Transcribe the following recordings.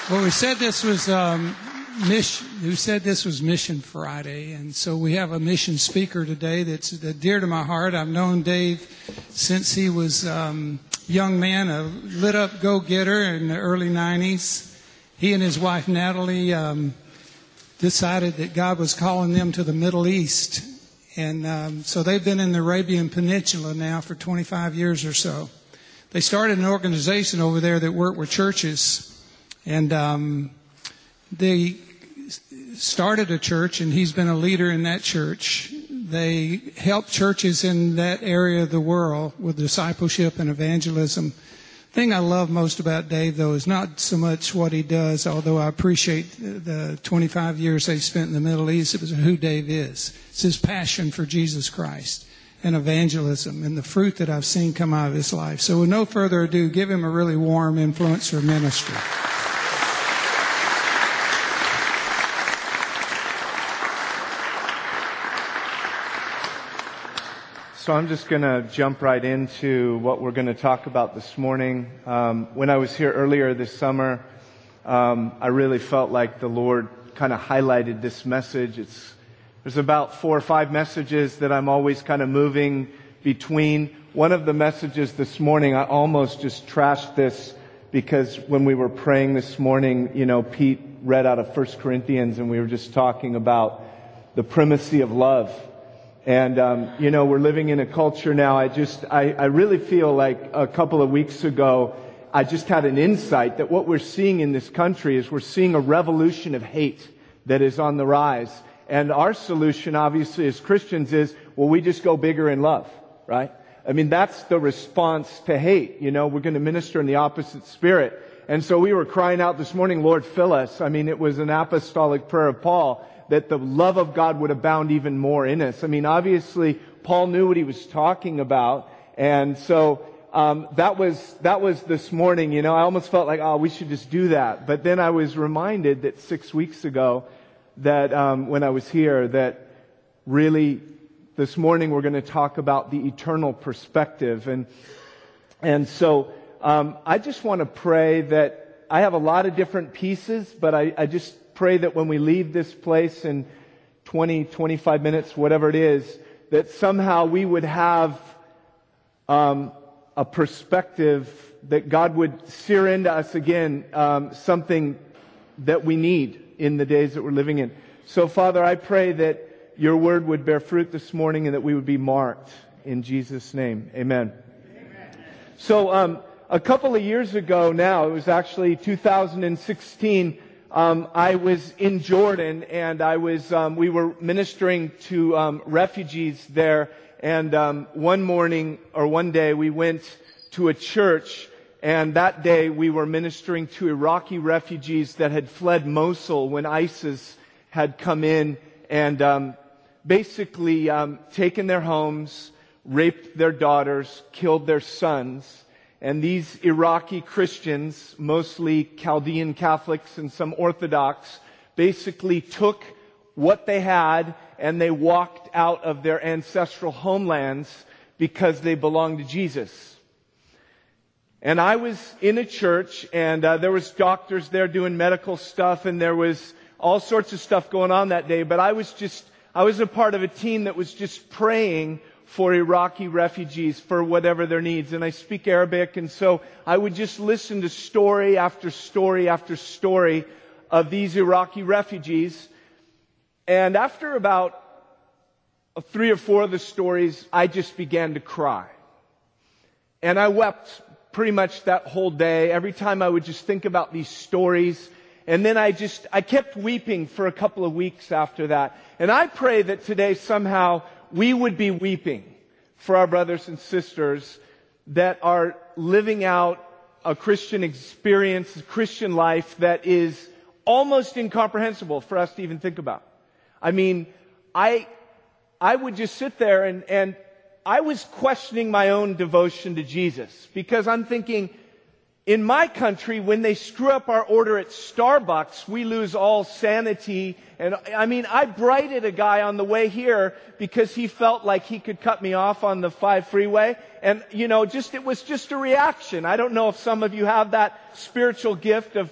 Well, we said this was Mission Friday, and so we have a mission speaker today that's dear to my heart. I've known Dave since he was young man, a lit-up go-getter in the early 90s. He and his wife Natalie decided that God was calling them to the Middle East, and so they've been in the Arabian Peninsula now for 25 years or so. They started an organization over there that worked with churches. And they started a church, and he's been a leader in that church. They help churches in that area of the world with discipleship and evangelism. The thing I love most about Dave, though, is not so much what he does, although I appreciate the 25 years they spent in the Middle East. It was who Dave is. It's his passion for Jesus Christ and evangelism and the fruit that I've seen come out of his life. So with no further ado, give him a really warm influencer ministry. So I'm just going to jump right into what we're going to talk about this morning. When I was here earlier this summer, I really felt like the Lord kind of highlighted this message. There's about 4 or 5 messages that I'm always kind of moving between. One of the messages this morning, I almost just trashed this because when we were praying this morning, Pete read out of 1 Corinthians and we were just talking about the primacy of love. And, we're living in a culture now. I really feel like a couple of weeks ago, I just had an insight that what we're seeing in this country is we're seeing a revolution of hate that is on the rise. And our solution, obviously, as Christians is, we just go bigger in love, right? I mean, that's the response to hate. We're going to minister in the opposite spirit. And so we were crying out this morning, Lord, fill us. I mean, it was an apostolic prayer of Paul, that the love of God would abound even more in us. I mean, obviously, Paul knew what he was talking about. And so, that was this morning, I almost felt like, we should just do that. But then I was reminded that 6 weeks ago that, when I was here, that really this morning we're going to talk about the eternal perspective. And so, I just want to pray that I have a lot of different pieces, but I just pray that when we leave this place in 20, 25 minutes, whatever it is, that somehow we would have a perspective that God would sear into us again, something that we need in the days that we're living in. So, Father, I pray that your word would bear fruit this morning and that we would be marked in Jesus' name. Amen. Amen. So, a couple of years ago now, it was actually 2016, I was in Jordan, and we were ministering to refugees there. And one day we went to a church, and that day we were ministering to Iraqi refugees that had fled Mosul when ISIS had come in and basically taken their homes, raped their daughters, killed their sons. And these Iraqi Christians, mostly Chaldean Catholics and some Orthodox, basically took what they had and they walked out of their ancestral homelands because they belonged to Jesus. And I was in a church, and there was doctors there doing medical stuff, and there was all sorts of stuff going on that day. But I was a part of a team that was just praying for Iraqi refugees, for whatever their needs. And I speak Arabic, and so I would just listen to story after story after story of these Iraqi refugees. And after about 3 or 4 of the stories, I just began to cry. And I wept pretty much that whole day. Every time I would just think about these stories. And then I kept weeping for a couple of weeks after that. And I pray that today somehow we would be weeping for our brothers and sisters that are living out a Christian experience, a Christian life that is almost incomprehensible for us to even think about. I mean, I would just sit there and I was questioning my own devotion to Jesus, because I'm thinking, in my country, when they screw up our order at Starbucks, we lose all sanity. And I mean, I brighted a guy on the way here because he felt like he could cut me off on the 5 freeway. And, it was just a reaction. I don't know if some of you have that spiritual gift of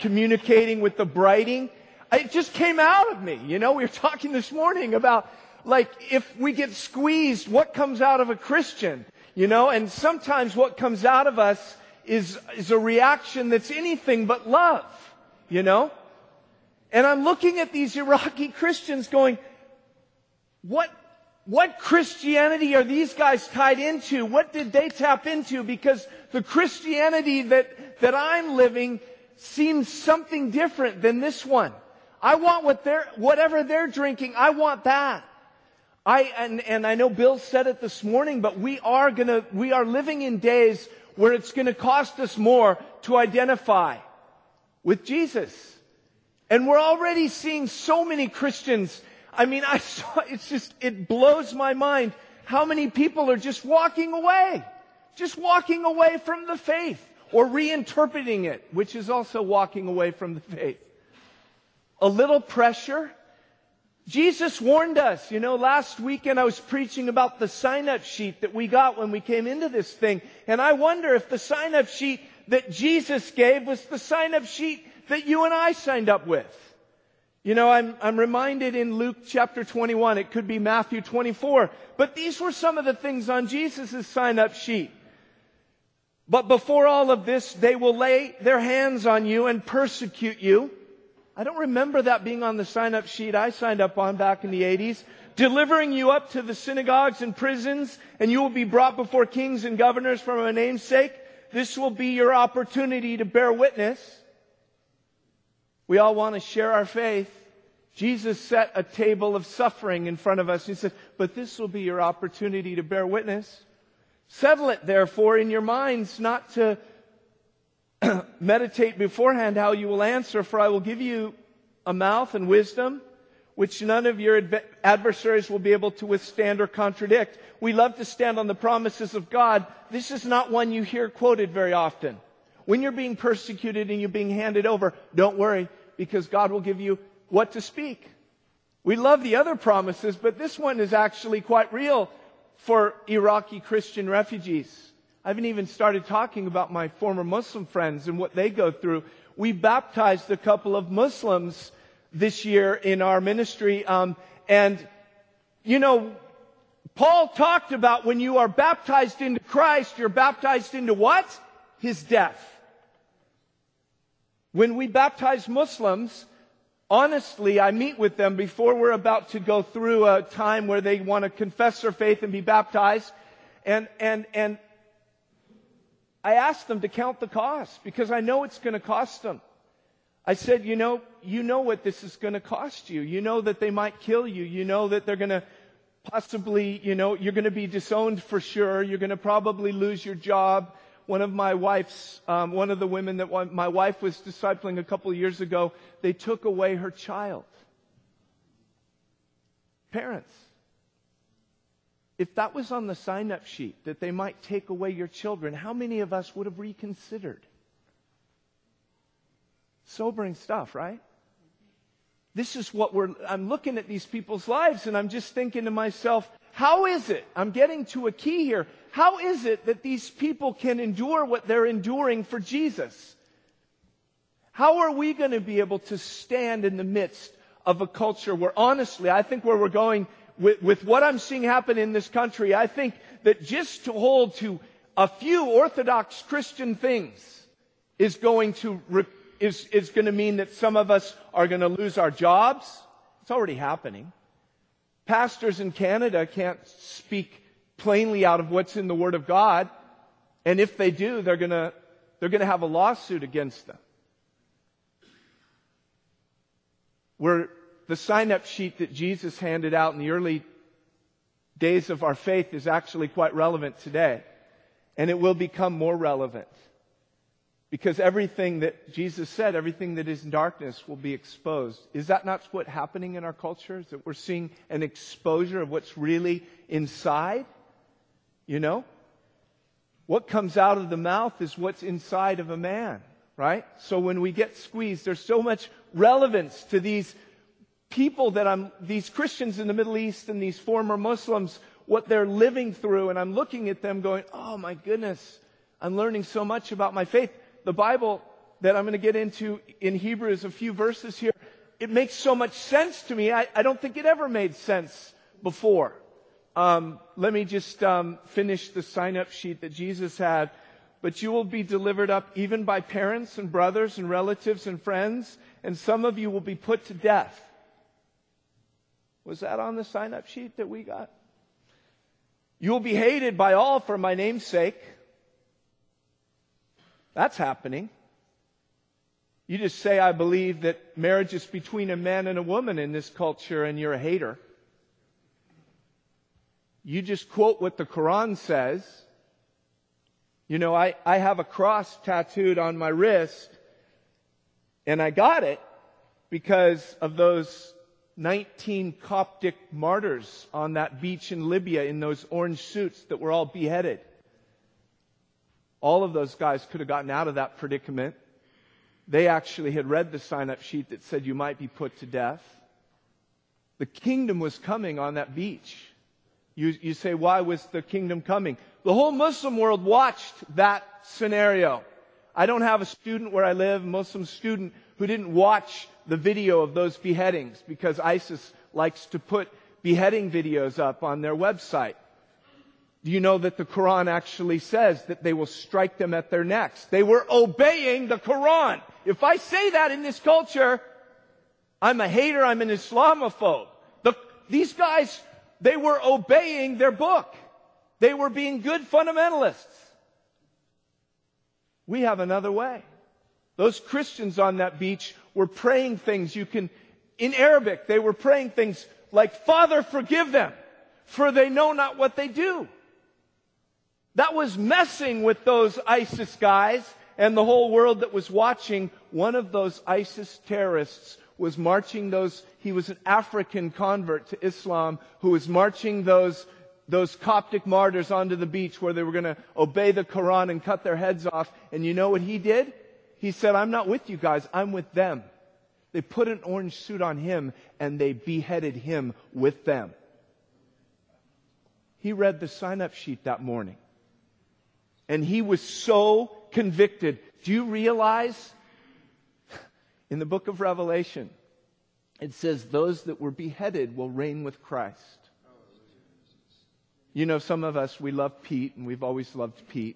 communicating with the Brighting. It just came out of me. You know, we were talking this morning about, like, if we get squeezed, what comes out of a Christian? You know, and sometimes what comes out of us is a reaction that's anything but love, you know? And I'm looking at these Iraqi Christians going, what Christianity are these guys tied into? What did they tap into? Because the Christianity that I'm living seems something different than this one. I want whatever they're drinking, I want that. And I know Bill said it this morning, but we are living in days where it's gonna cost us more to identify with Jesus. And we're already seeing so many Christians. I mean, it blows my mind how many people are just walking away from the faith, or reinterpreting it, which is also walking away from the faith. A little pressure. Jesus warned us. You know, last weekend I was preaching about the sign-up sheet that we got when we came into this thing. And I wonder if the sign-up sheet that Jesus gave was the sign-up sheet that you and I signed up with. You know, I'm reminded in Luke chapter 21, it could be Matthew 24, but these were some of the things on Jesus' sign-up sheet. But before all of this, they will lay their hands on you and persecute you. I don't remember that being on the sign-up sheet I signed up on back in the 80s. Delivering you up to the synagogues and prisons, and you will be brought before kings and governors for my name's sake. This will be your opportunity to bear witness. We all want to share our faith. Jesus set a table of suffering in front of us. He said, but this will be your opportunity to bear witness. Settle it, therefore, in your minds, not to meditate beforehand how you will answer, for I will give you a mouth and wisdom, which none of your adversaries will be able to withstand or contradict. We love to stand on the promises of God. This is not one you hear quoted very often. When you're being persecuted and you're being handed over, don't worry, because God will give you what to speak. We love the other promises, but this one is actually quite real for Iraqi Christian refugees. I haven't even started talking about my former Muslim friends and what they go through. We baptized a couple of Muslims this year in our ministry. And, you know, Paul talked about when you are baptized into Christ, you're baptized into what? His death. When we baptize Muslims, honestly, I meet with them before we're about to go through a time where they want to confess their faith and be baptized. And I asked them to count the cost because I know it's going to cost them. I said, you know what this is going to cost you. You know that they might kill you. You know that they're going to possibly, you're going to be disowned for sure. You're going to probably lose your job. One of the women that my wife was discipling a couple of years ago, they took away her child. Parents. If that was on the sign-up sheet, that they might take away your children, how many of us would have reconsidered? Sobering stuff, right? This is what I'm looking at these people's lives and I'm just thinking to myself, how is it? I'm getting to a key here. How is it that these people can endure what they're enduring for Jesus? How are we going to be able to stand in the midst of a culture where, honestly, I think where we're going with what I'm seeing happen in this country, I think that just to hold to a few Orthodox Christian things is going to mean that some of us are going to lose our jobs. It's already happening. Pastors in Canada can't speak plainly out of what's in the Word of God, and if they do, they're going to have a lawsuit against them. Where the sign-up sheet that Jesus handed out in the early days of our faith is actually quite relevant today. And it will become more relevant. Because everything that Jesus said, everything that is in darkness will be exposed. Is that not what's happening in our culture? Is that we're seeing an exposure of what's really inside? You know? What comes out of the mouth is what's inside of a man, right? So when we get squeezed, there's so much relevance to these people these Christians in the Middle East and these former Muslims, what they're living through, and I'm looking at them going, oh my goodness, I'm learning so much about my faith. The Bible that I'm going to get into in Hebrews, a few verses here, it makes so much sense to me. I don't think it ever made sense before. Let me just finish the sign-up sheet that Jesus had. But you will be delivered up even by parents and brothers and relatives and friends, and some of you will be put to death. Was that on the sign-up sheet that we got? You will be hated by all for my name's sake. That's happening. You just say, I believe that marriage is between a man and a woman in this culture, and you're a hater. You just quote what the Quran says. You know, I have a cross tattooed on my wrist, and I got it because of those 19 Coptic martyrs on that beach in Libya in those orange suits that were all beheaded. All of those guys could have gotten out of that predicament. They actually had read the sign-up sheet that said you might be put to death. The kingdom was coming on that beach. You say, why was the kingdom coming? The whole Muslim world watched that scenario. I don't have a student where I live, a Muslim student, who didn't watch the video of those beheadings because ISIS likes to put beheading videos up on their website. Do you know that the Quran actually says that they will strike them at their necks? They were obeying the Quran. If I say that in this culture, I'm a hater, I'm an Islamophobe. These guys, they were obeying their book. They were being good fundamentalists. We have another way. Those Christians on that beach were praying things in Arabic, they were praying things like, Father, forgive them, for they know not what they do. That was messing with those ISIS guys and the whole world that was watching. One of those ISIS terrorists was marching he was an African convert to Islam who was marching those Coptic martyrs onto the beach where they were going to obey the Quran and cut their heads off. And you know what he did? He said, I'm not with you guys, I'm with them. They put an orange suit on him and they beheaded him with them. He read the sign-up sheet that morning. And he was so convicted. Do you realize in the book of Revelation, it says those that were beheaded will reign with Christ. You know, some of us, we love Pete, and we've always loved Pete.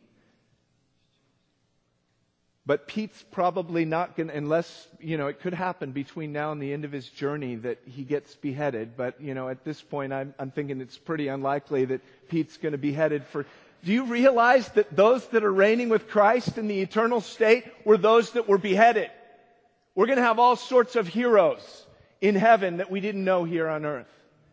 But Pete's probably not going to, unless, it could happen between now and the end of his journey that he gets beheaded. But, at this point, I'm thinking it's pretty unlikely that Pete's going to be headed for. Do you realize that those that are reigning with Christ in the eternal state were those that were beheaded? We're going to have all sorts of heroes in heaven that we didn't know here on earth.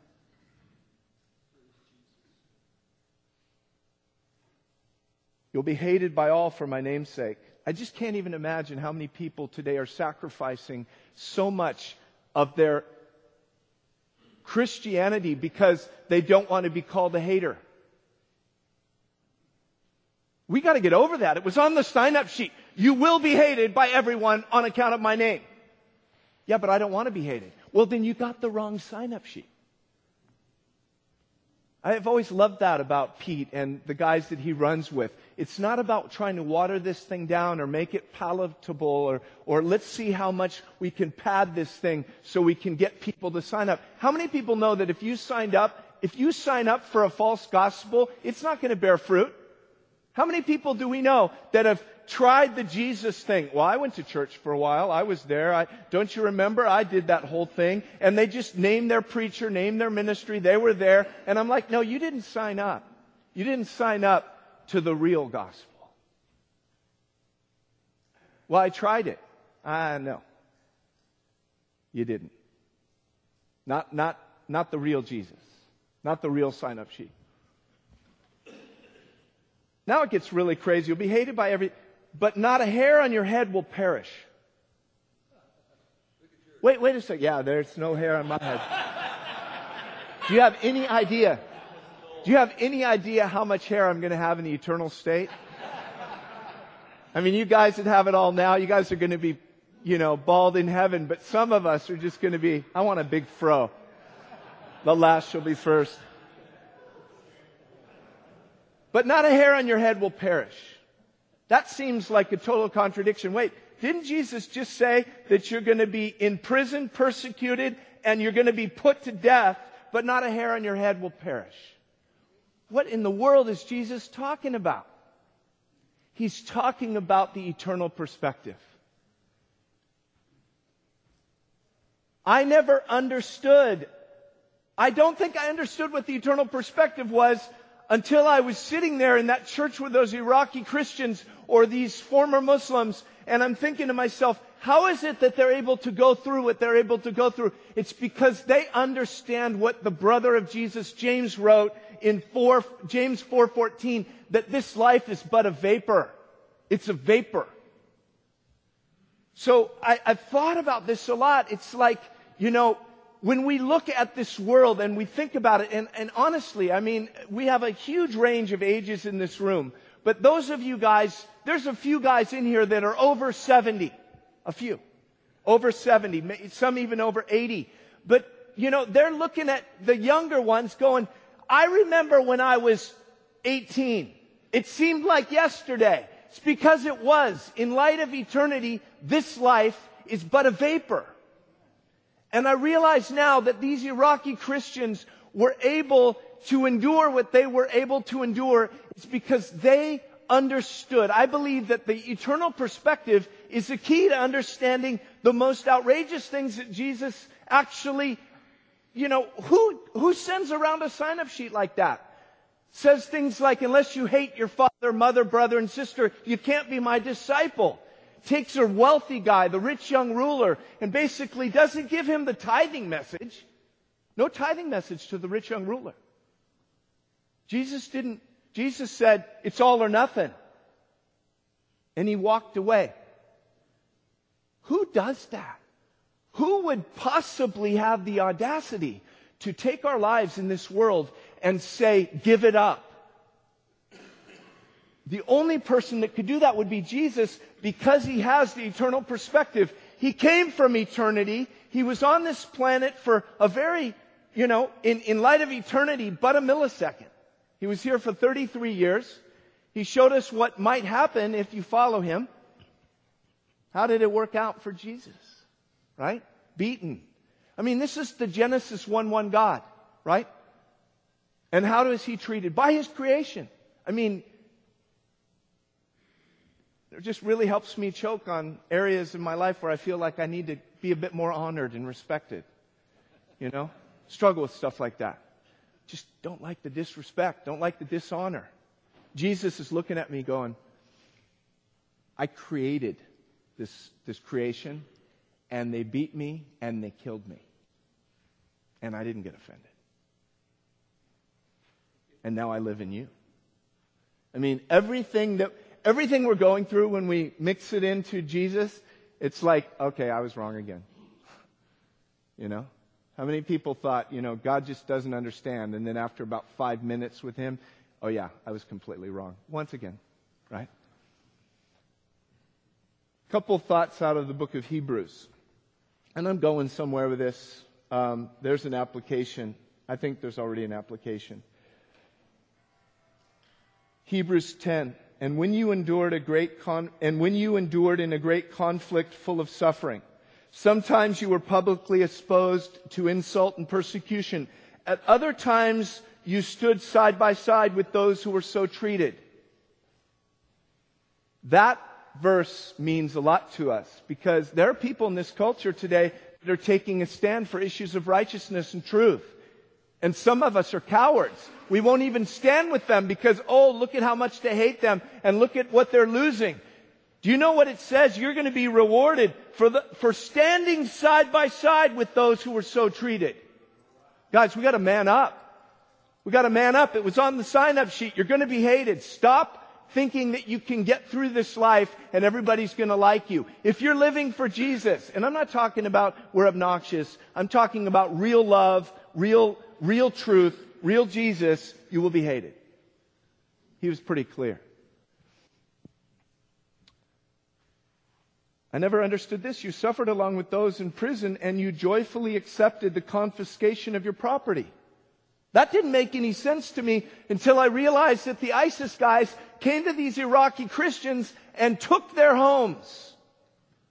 You'll be hated by all for my name's sake. I just can't even imagine how many people today are sacrificing so much of their Christianity because they don't want to be called a hater. We got to get over that. It was on the sign-up sheet. You will be hated by everyone on account of my name. Yeah, but I don't want to be hated. Well, then you got the wrong sign-up sheet. I've always loved that about Pete and the guys that he runs with. It's not about trying to water this thing down or make it palatable or let's see how much we can pad this thing so we can get people to sign up. How many people know that if you sign up for a false gospel, it's not going to bear fruit? How many people do we know that have tried the Jesus thing? Well, I went to church for a while. I was there. Don't you remember? I did that whole thing. And they just named their preacher, named their ministry. They were there. And I'm like, no, you didn't sign up. You didn't sign up to the real gospel. Well, I tried it. No. You didn't. Not the real Jesus. Not the real sign-up sheet. Now it gets really crazy. You'll be hated by but not a hair on your head will perish. Wait a second. Yeah, there's no hair on my head. Do you have any idea? Do you have any idea how much hair I'm going to have in the eternal state? I mean, you guys that have it all now, you guys are going to be, bald in heaven, but some of us are just going to be, I want a big fro. The last shall be first. But not a hair on your head will perish. That seems like a total contradiction. Wait, Didn't Jesus just say that you're going to be in prison, persecuted, and you're going to be put to death, but not a hair on your head will perish? What in the world is Jesus talking about? He's talking about the eternal perspective. I never understood. I don't think I understood what the eternal perspective was until I was sitting there in that church with those Iraqi Christians or these former Muslims, and I'm thinking to myself, how is it that they're able to go through what they're able to go through? It's because they understand what the brother of Jesus, James, wrote in James 4:14, that this life is but a vapor. It's a vapor. So I've thought about this a lot. It's like, when we look at this world and we think about it, and honestly, I mean, we have a huge range of ages in this room. But those of you guys, there's a few guys in here that are over 70. A few. Over 70. Some even over 80. But, they're looking at the younger ones going, I remember when I was 18. It seemed like yesterday. It's because it was. In light of eternity, this life is but a vapor. And I realize now that these Iraqi Christians were able to endure what they were able to endure. It's because they understood. I believe that the eternal perspective is the key to understanding the most outrageous things that Jesus actually, who sends around a sign-up sheet like that? Says things like, unless you hate your father, mother, brother, and sister, you can't be my disciple. Takes a wealthy guy, the rich young ruler, and basically doesn't give him the tithing message. No tithing message to the rich young ruler. Jesus said, it's all or nothing. And he walked away. Who does that? Who would possibly have the audacity to take our lives in this world and say, give it up? The only person that could do that would be Jesus, because he has the eternal perspective. He came from eternity. He was on this planet for a very, in light of eternity, but a millisecond. He was here for 33 years. He showed us what might happen if you follow him. How did it work out for Jesus? Right? Beaten. I mean, this is the Genesis 1:1 God, right? And how is he treated? By his creation. I mean, it just really helps me choke on areas in my life where I feel like I need to be a bit more honored and respected. Struggle with stuff like that. Just don't like the disrespect, don't like the dishonor. Jesus is looking at me going, I created this creation, and they beat me and they killed me. And I didn't get offended. And now I live in you. I mean, everything we're going through when we mix it into Jesus, it's like, okay, I was wrong again. How many people thought, God just doesn't understand, and then after about 5 minutes with him, oh yeah, I was completely wrong. Once again, right? Couple thoughts out of the book of Hebrews. And I'm going somewhere with this. There's an application. I think there's already an application. Hebrews 10. And when you endured in a great conflict full of suffering, sometimes you were publicly exposed to insult and persecution. At other times, you stood side by side with those who were so treated. That verse means a lot to us, because there are people in this culture today that are taking a stand for issues of righteousness and truth. And some of us are cowards. We won't even stand with them because, look at how much they hate them and look at what they're losing. Do you know what it says? You're going to be rewarded for standing side by side with those who were so treated. Guys, we got to man up. We got to man up. It was on the sign-up sheet. You're going to be hated. Stop thinking that you can get through this life and everybody's going to like you. If you're living for Jesus, and I'm not talking about we're obnoxious. I'm talking about real love, real truth, real Jesus, you will be hated. He was pretty clear. I never understood this. You suffered along with those in prison, and you joyfully accepted the confiscation of your property. That didn't make any sense to me until I realized that the ISIS guys came to these Iraqi Christians and took their homes.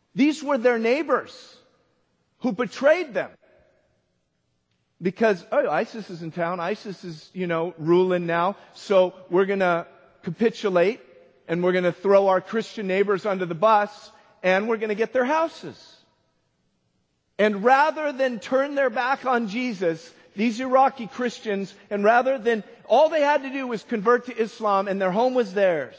These were their neighbors who betrayed them. Because, ISIS is in town. ISIS is, ruling now. So we're going to capitulate and we're going to throw our Christian neighbors under the bus and we're going to get their houses. And rather than turn their back on Jesus, these Iraqi Christians, and rather than, all they had to do was convert to Islam and their home was theirs.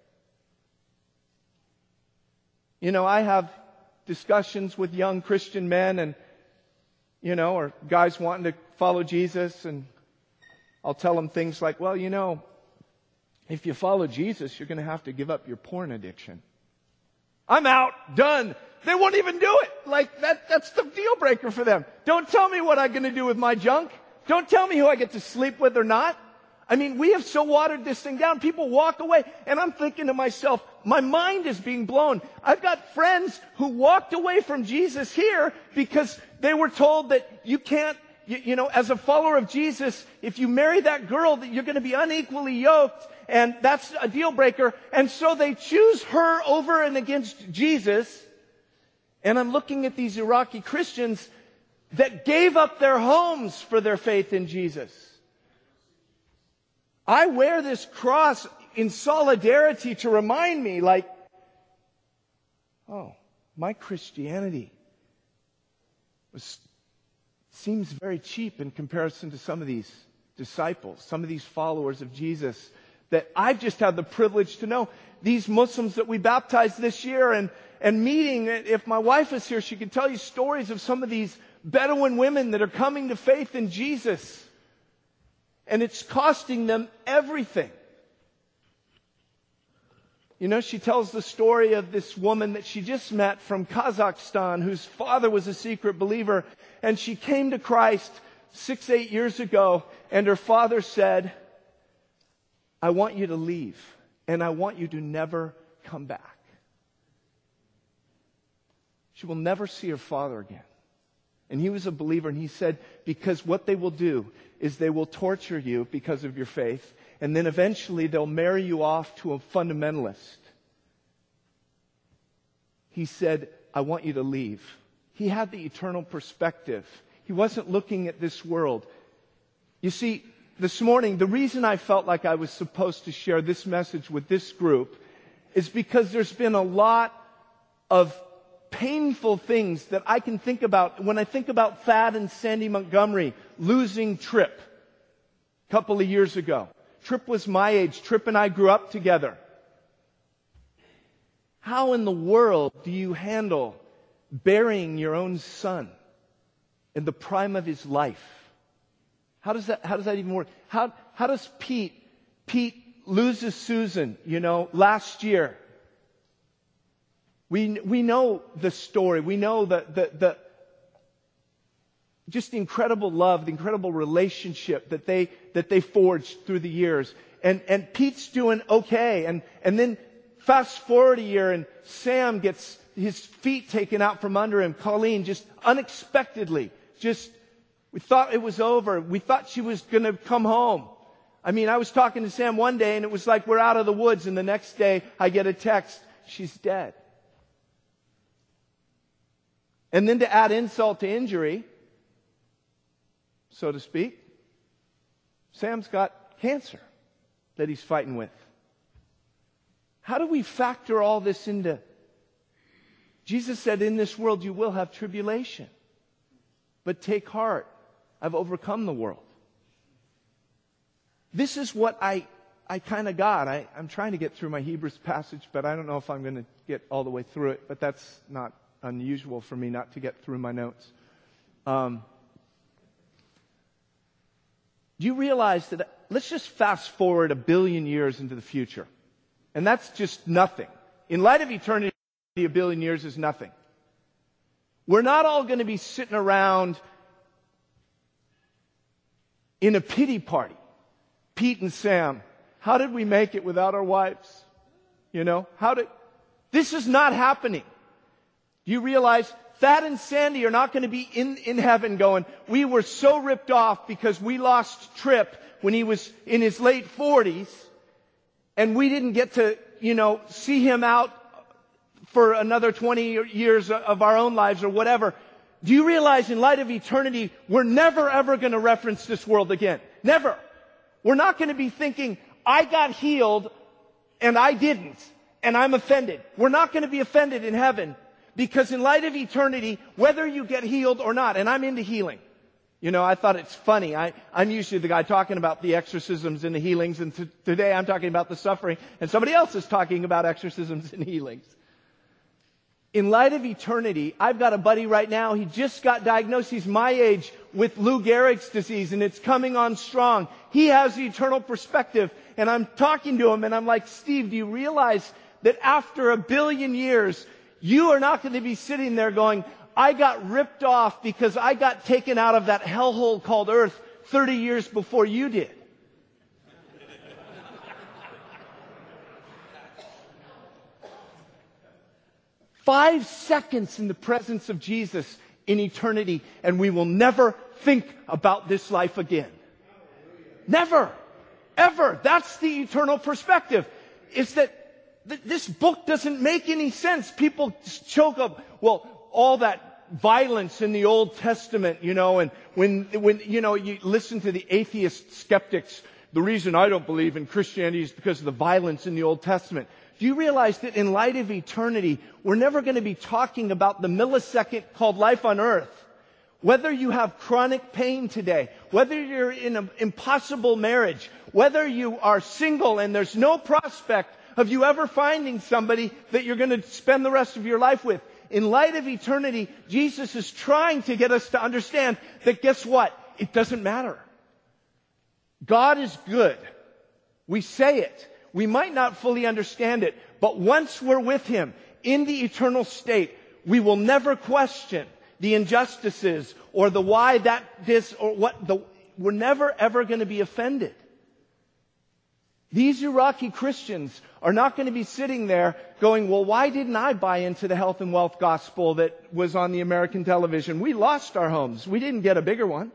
I have discussions with young Christian men and, or guys wanting to follow Jesus, and I'll tell them things like, well, if you follow Jesus, you're going to have to give up your porn addiction. I'm out. Done. They won't even do it. Like, that's the deal breaker for them. Don't tell me what I'm going to do with my junk. Don't tell me who I get to sleep with or not. I mean, we have so watered this thing down. People walk away, and I'm thinking to myself, my mind is being blown. I've got friends who walked away from Jesus here because they were told that you can't, as a follower of Jesus, if you marry that girl, that you're going to be unequally yoked, and that's a deal breaker. And so they choose her over and against Jesus. And I'm looking at these Iraqi Christians that gave up their homes for their faith in Jesus. I wear this cross in solidarity to remind me, my Christianity seems very cheap in comparison to some of these disciples, some of these followers of Jesus that I've just had the privilege to know. These Muslims that we baptized this year and meeting, if my wife is here, she could tell you stories of some of these Bedouin women that are coming to faith in Jesus. And it's costing them everything. She tells the story of this woman that she just met from Kazakhstan whose father was a secret believer. And she came to Christ 6-8 years ago, and her father said, I want you to leave, and I want you to never come back. She will never see her father again. And he was a believer, and he said, because what they will do is they will torture you because of your faith, and then eventually they'll marry you off to a fundamentalist. He said, I want you to leave. He had the eternal perspective. He wasn't looking at this world. You see, this morning, the reason I felt like I was supposed to share this message with this group is because there's been a lot of painful things that I can think about when I think about Thad and Sandy Montgomery losing Tripp a couple of years ago. Tripp was my age. Tripp and I grew up together. How in the world do you handle burying your own son in the prime of his life? How does that even work? How does Pete loses Susan, last year? We know the story. We know the just the incredible love, the incredible relationship that they forged through the years. And Pete's doing okay. And then fast forward a year and Sam gets his feet taken out from under him. Colleen just unexpectedly, we thought it was over. We thought she was going to come home. I mean, I was talking to Sam one day and it was like we're out of the woods, and the next day I get a text, she's dead. And then to add insult to injury, so to speak, Sam's got cancer that he's fighting with. How do we factor all this into? Jesus said, in this world you will have tribulation, but take heart, I've overcome the world. This is what I kind of got. I'm trying to get through my Hebrews passage, but I don't know if I'm going to get all the way through it, but that's not unusual for me not to get through my notes. Do you realize that, let's just fast forward 1 billion years into the future, and that's just nothing. In light of eternity, 1 billion years is nothing. We're not all going to be sitting around in a pity party. Pete and Sam, how did we make it without our wives? This is not happening. Do you realize Thad and Sandy are not going to be in heaven going, we were so ripped off because we lost Tripp when he was in his late 40s, and we didn't get to, see him out for another 20 years of our own lives or whatever. Do you realize in light of eternity, we're never ever going to reference this world again? Never. We're not going to be thinking, I got healed and I didn't, and I'm offended. We're not going to be offended in heaven because in light of eternity, whether you get healed or not, and I'm into healing. You know, I thought it's funny. I'm usually the guy talking about the exorcisms and the healings, and today I'm talking about the suffering, and somebody else is talking about exorcisms and healings. In light of eternity, I've got a buddy right now, he just got diagnosed, he's my age, with Lou Gehrig's disease, and it's coming on strong. He has the eternal perspective, and I'm talking to him, and I'm like, Steve, do you realize that after 1 billion years, you are not going to be sitting there going, I got ripped off because I got taken out of that hellhole called Earth 30 years before you did. Five seconds in the presence of Jesus in eternity, and we will never think about this life again. Never. Ever. That's the eternal perspective. It's that this book doesn't make any sense. People choke up, well, all that violence in the Old Testament, you know, and when you know, you listen to the atheist skeptics, the reason I don't believe in Christianity is because of the violence in the Old Testament. Do you realize that in light of eternity, we're never going to be talking about the millisecond called life on earth? Whether you have chronic pain today, whether you're in an impossible marriage, whether you are single and there's no prospect of you ever finding somebody that you're going to spend the rest of your life with. In light of eternity, Jesus is trying to get us to understand that guess what? It doesn't matter. God is good. We say it. We might not fully understand it, but once we're with Him in the eternal state, we will never question the injustices or the why that this or what we're never ever going to be offended. These Iraqi Christians are not going to be sitting there going, well, why didn't I buy into the health and wealth gospel that was on the American television? We lost our homes. We didn't get a bigger one.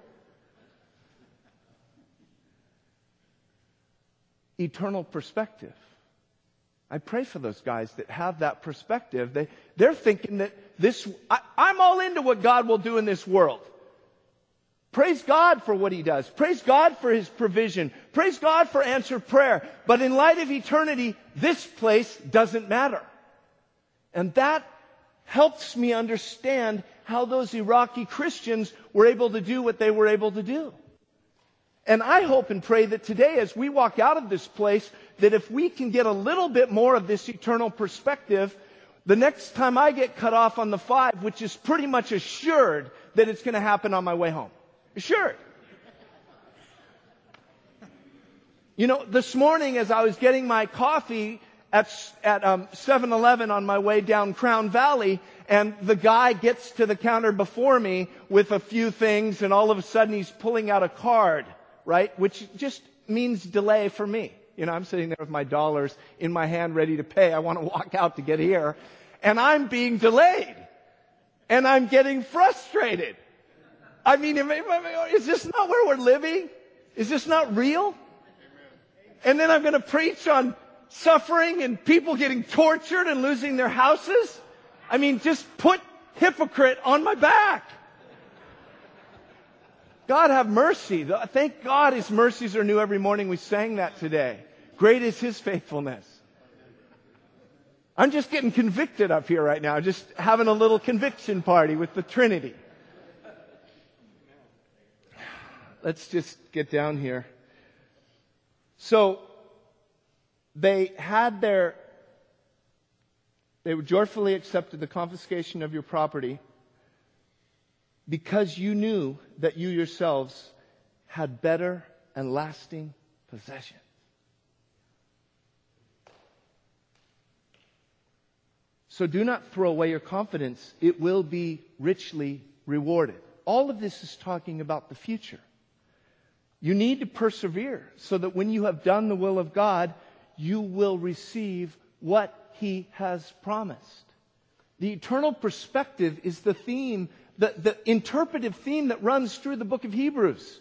Eternal perspective. I pray for those guys that have that perspective. They're thinking that I'm all into what God will do in this world. Praise God for what He does. Praise God for His provision. Praise God for answered prayer. But in light of eternity, this place doesn't matter. And that helps me understand how those Iraqi Christians were able to do what they were able to do. And I hope and pray that today, as we walk out of this place, that if we can get a little bit more of this eternal perspective, the next time I get cut off on the 5, which is pretty much assured that it's going to happen on my way home. Assured. You know, this morning as I was getting my coffee at 7-Eleven on my way down Crown Valley, and the guy gets to the counter before me with a few things, and all of a sudden he's pulling out a card, right? Which just means delay for me. You know, I'm sitting there with my dollars in my hand ready to pay. I want to walk out to get here. And I'm being delayed. And I'm getting frustrated. I mean, is this not where we're living? Is this not real? And then I'm going to preach on suffering and people getting tortured and losing their houses? I mean, just put hypocrite on my back. God have mercy. Thank God His mercies are new every morning. We sang that today. Great is His faithfulness. I'm just getting convicted up here right now. Just having a little conviction party with the Trinity. Let's just get down here. So, they joyfully accepted the confiscation of your property because you knew that you yourselves had better and lasting possession. So do not throw away your confidence. It will be richly rewarded. All of this is talking about the future. You need to persevere so that when you have done the will of God, you will receive what He has promised. The eternal perspective is the theme, the interpretive theme that runs through the book of Hebrews.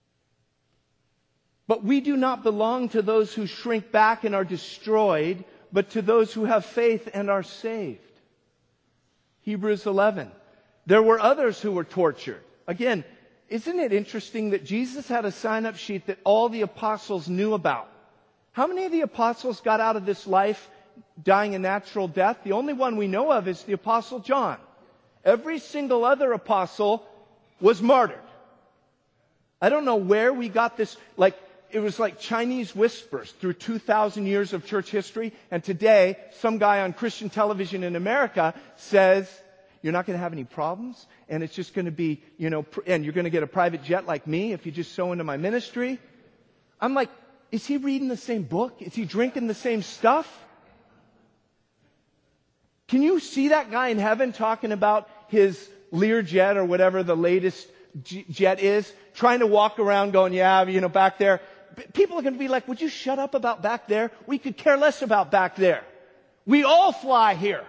But we do not belong to those who shrink back and are destroyed, but to those who have faith and are saved. Hebrews 11. There were others who were tortured. Again, isn't it interesting that Jesus had a sign-up sheet that all the apostles knew about? How many of the apostles got out of this life dying a natural death? The only one we know of is the apostle John. Every single other apostle was martyred. I don't know where we got this, it was like Chinese whispers through 2,000 years of church history. And today, some guy on Christian television in America says, you're not going to have any problems. And it's just going to be, and you're going to get a private jet like me if you just sow into my ministry. I'm like, is he reading the same book? Is he drinking the same stuff? Can you see that guy in heaven talking about his Learjet or whatever the latest jet is, trying to walk around going, back there. People are going to be like, would you shut up about back there? We could care less about back there. We all fly here.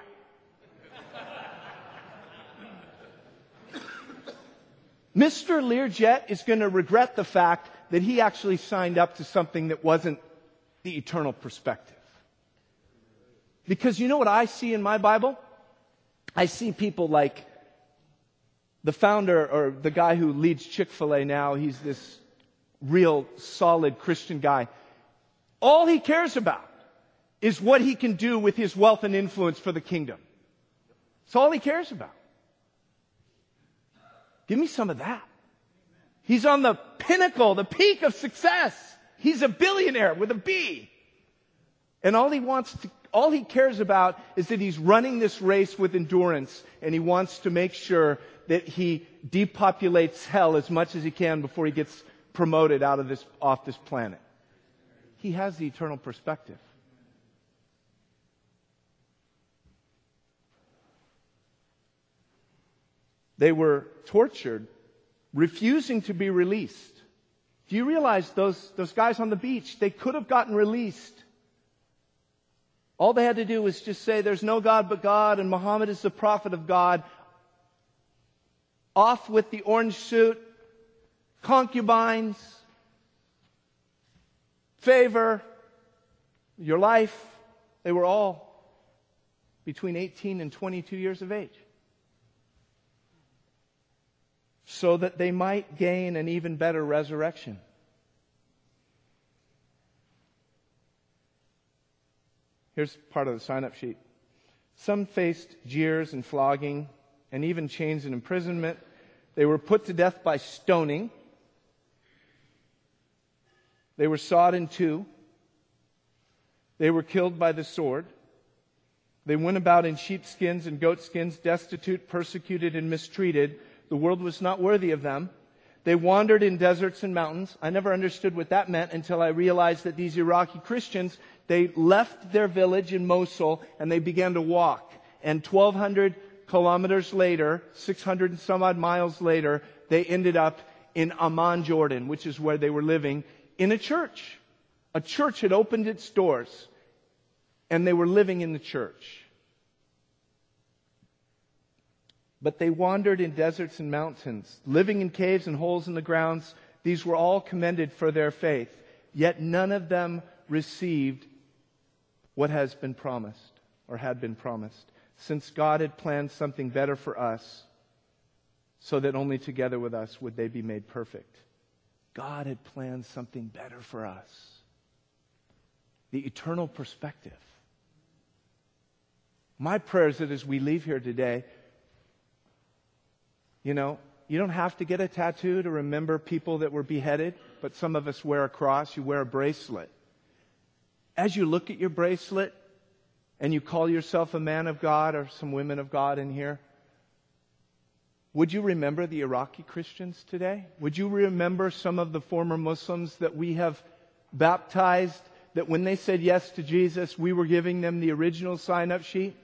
Mr. Learjet is going to regret the fact that he actually signed up to something that wasn't the eternal perspective. Because you know what I see in my Bible? I see people like the founder or the guy who leads Chick-fil-A now. He's this real solid Christian guy. All he cares about is what he can do with his wealth and influence for the kingdom. It's all he cares about. Give me some of that. He's on the pinnacle, the peak of success. He's a billionaire with a B. And all he cares about is that he's running this race with endurance, and he wants to make sure that he depopulates hell as much as he can before he gets promoted off this planet. He has the eternal perspective. They were tortured, refusing to be released. Do you realize those guys on the beach, they could have gotten released. All they had to do was just say, there's no God but God, and Muhammad is the prophet of God. Off with the orange suit, concubines, favor, your life. They were all between 18 and 22 years of age. So that they might gain an even better resurrection. Here's part of the sign-up sheet. Some faced jeers and flogging and even chains and imprisonment. They were put to death by stoning. They were sawed in two. They were killed by the sword. They went about in sheepskins and goatskins, destitute, persecuted, and mistreated. The world was not worthy of them. They wandered in deserts and mountains. I never understood what that meant until I realized that these Iraqi Christians, they left their village in Mosul and they began to walk. And 1,200 kilometers later, 600 and some odd miles later, they ended up in Amman, Jordan, which is where they were living, in a church. A church had opened its doors and they were living in the church. But they wandered in deserts and mountains, living in caves and holes in the grounds. These were all commended for their faith. Yet none of them received what has been promised or had been promised, since God had planned something better for us, so that only together with us would they be made perfect. God had planned something better for us. The eternal perspective. My prayer is that as we leave here today, you don't have to get a tattoo to remember people that were beheaded, but some of us wear a cross, you wear a bracelet. As you look at your bracelet and you call yourself a man of God or some women of God in here, would you remember the Iraqi Christians today? Would you remember some of the former Muslims that we have baptized, that when they said yes to Jesus, we were giving them the original sign-up sheet?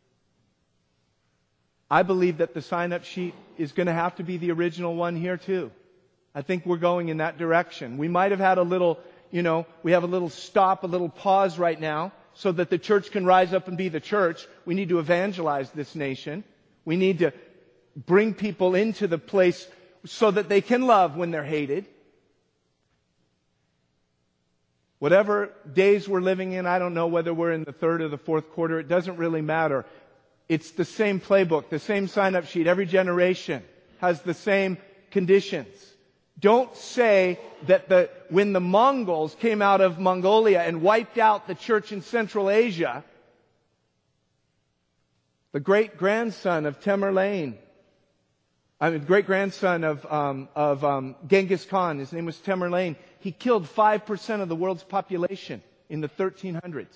I believe that the sign-up sheet is going to have to be the original one here too. I think we're going in that direction. We might have had a little, we have a little stop, a little pause right now so that the church can rise up and be the church. We need to evangelize this nation. We need to bring people into the place so that they can love when they're hated. Whatever days we're living in, I don't know whether we're in the third or the fourth quarter. It doesn't really matter. It's the same playbook, the same sign-up sheet. Every generation has the same conditions. Don't say that when the Mongols came out of Mongolia and wiped out the church in Central Asia, the great-grandson of Tamerlane, great-grandson of Genghis Khan, his name was Tamerlane, he killed 5% of the world's population in the 1300s.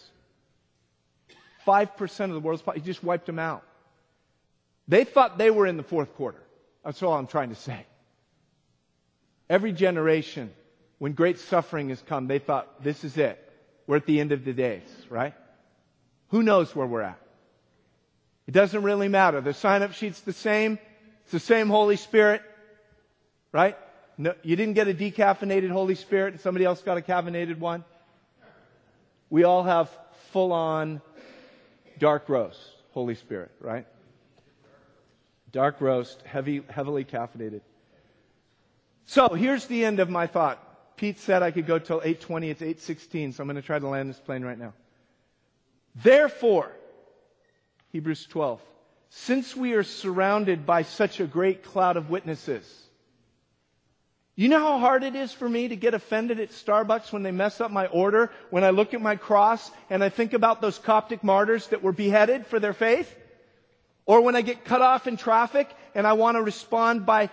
5% of the world's population, he just wiped them out. They thought they were in the fourth quarter. That's all I'm trying to say. Every generation, when great suffering has come, they thought, this is it. We're at the end of the days, right? Who knows where we're at? It doesn't really matter. The sign-up sheet's the same. It's the same Holy Spirit, right? No, you didn't get a decaffeinated Holy Spirit and somebody else got a caffeinated one. We all have full-on dark roast Holy Spirit, right? Dark roast, heavily caffeinated. So here's the end of my thought. Pete said I could go till 8:20. It's 8:16, so I'm going to try to land this plane right now. Therefore, Hebrews 12, since we are surrounded by such a great cloud of witnesses. You know how hard it is for me to get offended at Starbucks when they mess up my order, when I look at my cross and I think about those Coptic martyrs that were beheaded for their faith? Or when I get cut off in traffic and I want to respond by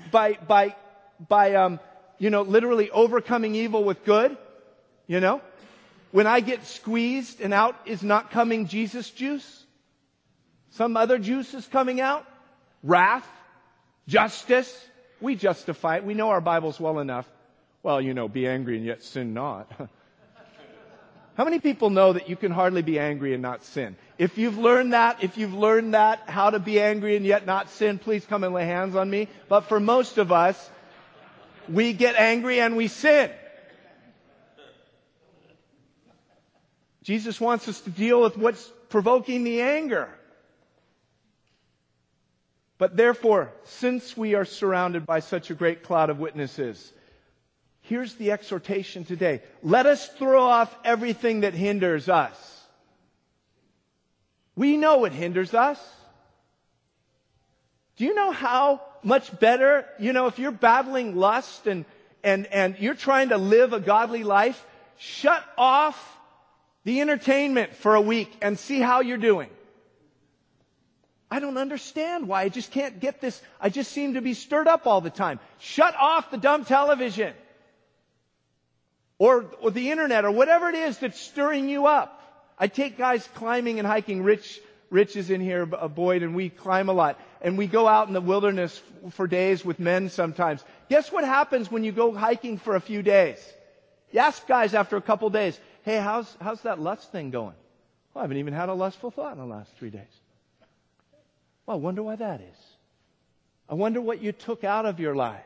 literally overcoming evil with good, When I get squeezed and out is not coming Jesus juice, some other juice is coming out, wrath, justice. We justify it. We know our Bibles well enough. Well, be angry and yet sin not. How many people know that you can hardly be angry and not sin? If you've learned that, how to be angry and yet not sin, please come and lay hands on me. But for most of us, we get angry and we sin. Jesus wants us to deal with what's provoking the anger. But therefore, since we are surrounded by such a great cloud of witnesses, here's the exhortation today. Let us throw off everything that hinders us. We know what hinders us. Do you know how much better, if you're battling lust and you're trying to live a godly life, shut off the entertainment for a week and see how you're doing. I don't understand why. I just can't get this. I just seem to be stirred up all the time. Shut off the dumb television. Or the internet or whatever it is that's stirring you up. I take guys climbing and hiking. Rich is in here, Boyd, and we climb a lot. And we go out in the wilderness for days with men sometimes. Guess what happens when you go hiking for a few days? You ask guys after a couple days, hey, how's that lust thing going? Well, I haven't even had a lustful thought in the last 3 days. Well, I wonder why that is. I wonder what you took out of your life.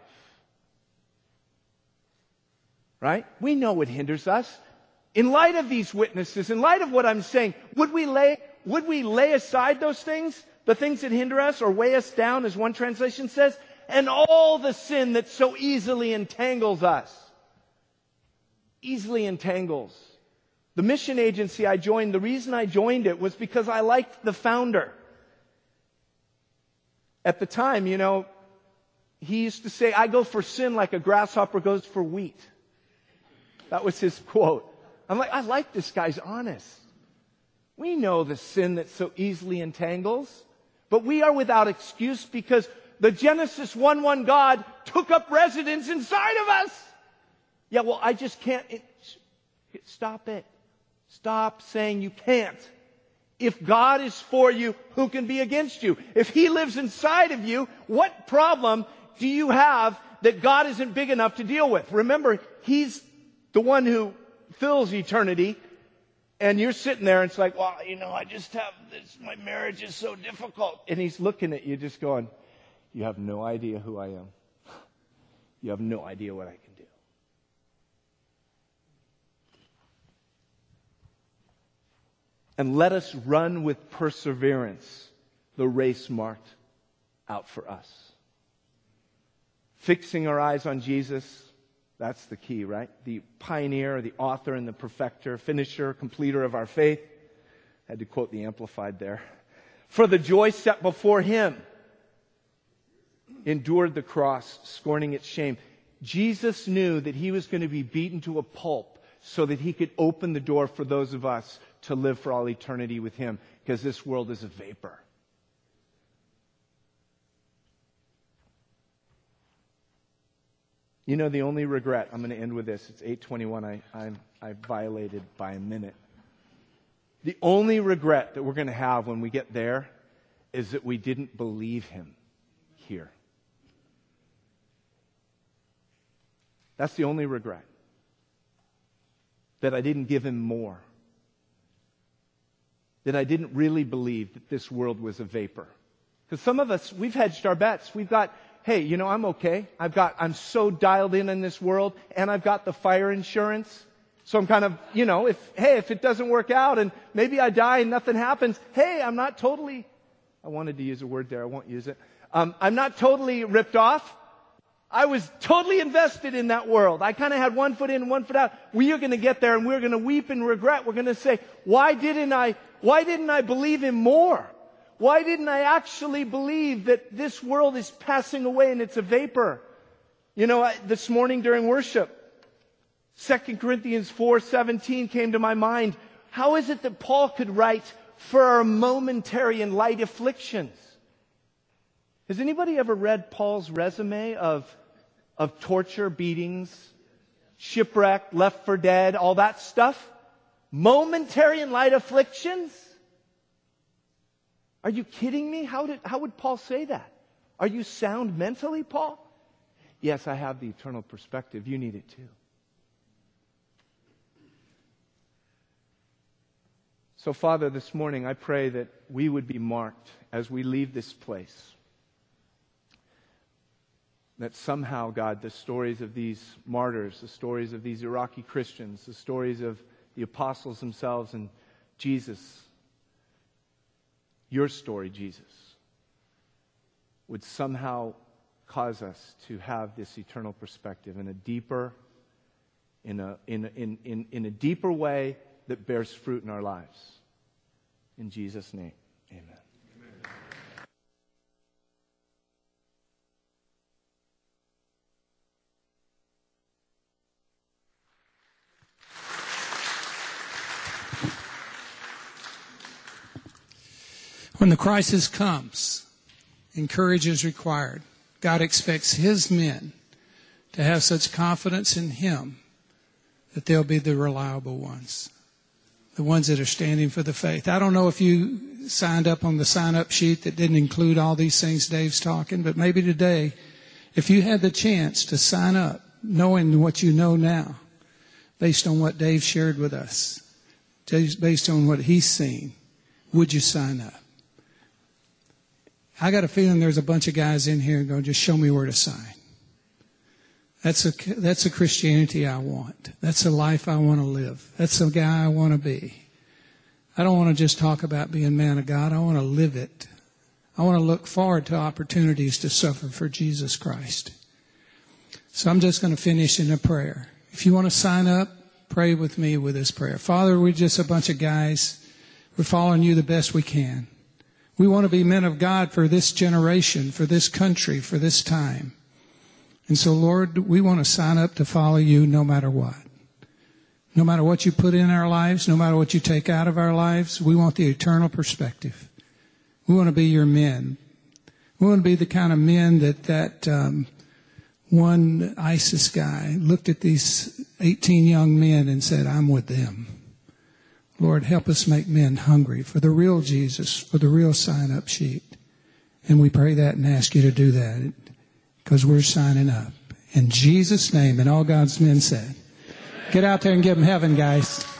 Right? We know what hinders us. In light of these witnesses, in light of what I'm saying, would we lay aside those things? The things that hinder us or weigh us down, as one translation says, and all the sin that so easily entangles us. Easily entangles. The mission agency I joined, the reason I joined it was because I liked the founder. At the time, he used to say, I go for sin like a grasshopper goes for wheat. That was his quote. I'm like, I like this guy's honest. We know the sin that so easily entangles, but we are without excuse because the Genesis 1:1 God took up residence inside of us. Yeah, well, I just can't. Stop it. Stop saying you can't. If God is for you, who can be against you? If He lives inside of you, what problem do you have that God isn't big enough to deal with? Remember, He's the one who fills eternity, and you're sitting there and it's like, well, I just have this, my marriage is so difficult. And He's looking at you just going, you have no idea who I am. You have no idea what I can do. And let us run with perseverance the race marked out for us. Fixing our eyes on Jesus, That's the key, right? The pioneer, the author, and the perfecter, finisher, completer of our faith. I had to quote the Amplified there. For the joy set before him, endured the cross, scorning its shame. Jesus knew that he was going to be beaten to a pulp so that he could open the door for those of us to live for all eternity with him, because this world is a vapor. You know, the only regret, I'm going to end with this. It's 8:21. I violated by a minute. The only regret that we're going to have when we get there is that we didn't believe him here. That's the only regret. That I didn't give him more. That I didn't really believe that this world was a vapor. Because some of us, we've hedged our bets. We've got, hey, you know, I'm okay. I'm so dialed in this world, and I've got the fire insurance. So I'm kind of, you know, if it doesn't work out and maybe I die and nothing happens, hey, I'm not totally, I wanted to use a word there, I won't use it. I'm not totally ripped off. I was totally invested in that world. I kind of had one foot in and one foot out. We are going to get there and we're going to weep in regret. We're going to say, why didn't I believe him more? Why didn't I actually believe that this world is passing away and it's a vapor? You know, this morning during worship, 2 Corinthians 4:17 came to my mind. How is it that Paul could write, for our momentary and light afflictions? Has anybody ever read Paul's resume of torture, beatings, shipwreck, left for dead, all that stuff? Momentary and light afflictions? Are you kidding me? How would Paul say that? Are you sound mentally, Paul? Yes, I have the eternal perspective. You need it too. So, Father, this morning I pray that we would be marked as we leave this place. That somehow, God, the stories of these martyrs, the stories of these Iraqi Christians, the stories of the apostles themselves and Jesus, your story, Jesus, would somehow cause us to have this eternal perspective in a deeper way that bears fruit in our lives. In Jesus' name, amen. When the crisis comes and courage is required, God expects his men to have such confidence in him that they'll be the reliable ones, the ones that are standing for the faith. I don't know if you signed up on the sign-up sheet that didn't include all these things Dave's talking, but maybe today, if you had the chance to sign up, knowing what you know now, based on what Dave shared with us, based on what he's seen, would you sign up? I got a feeling there's a bunch of guys in here going, just show me where to sign. That's a Christianity I want. That's a life I want to live. That's the guy I want to be. I don't want to just talk about being man of God. I want to live it. I want to look forward to opportunities to suffer for Jesus Christ. So I'm just going to finish in a prayer. If you want to sign up, pray with me with this prayer. Father, we're just a bunch of guys. We're following you the best we can. We want to be men of God for this generation, for this country, for this time. And so, Lord, we want to sign up to follow you no matter what. No matter what you put in our lives, no matter what you take out of our lives, we want the eternal perspective. We want to be your men. We want to be the kind of men that one ISIS guy looked at these 18 young men and said, I'm with them. Lord, help us make men hungry for the real Jesus, for the real sign-up sheet. And we pray that and ask you to do that because we're signing up. In Jesus' name, and all God's men said. Get out there and give them heaven, guys.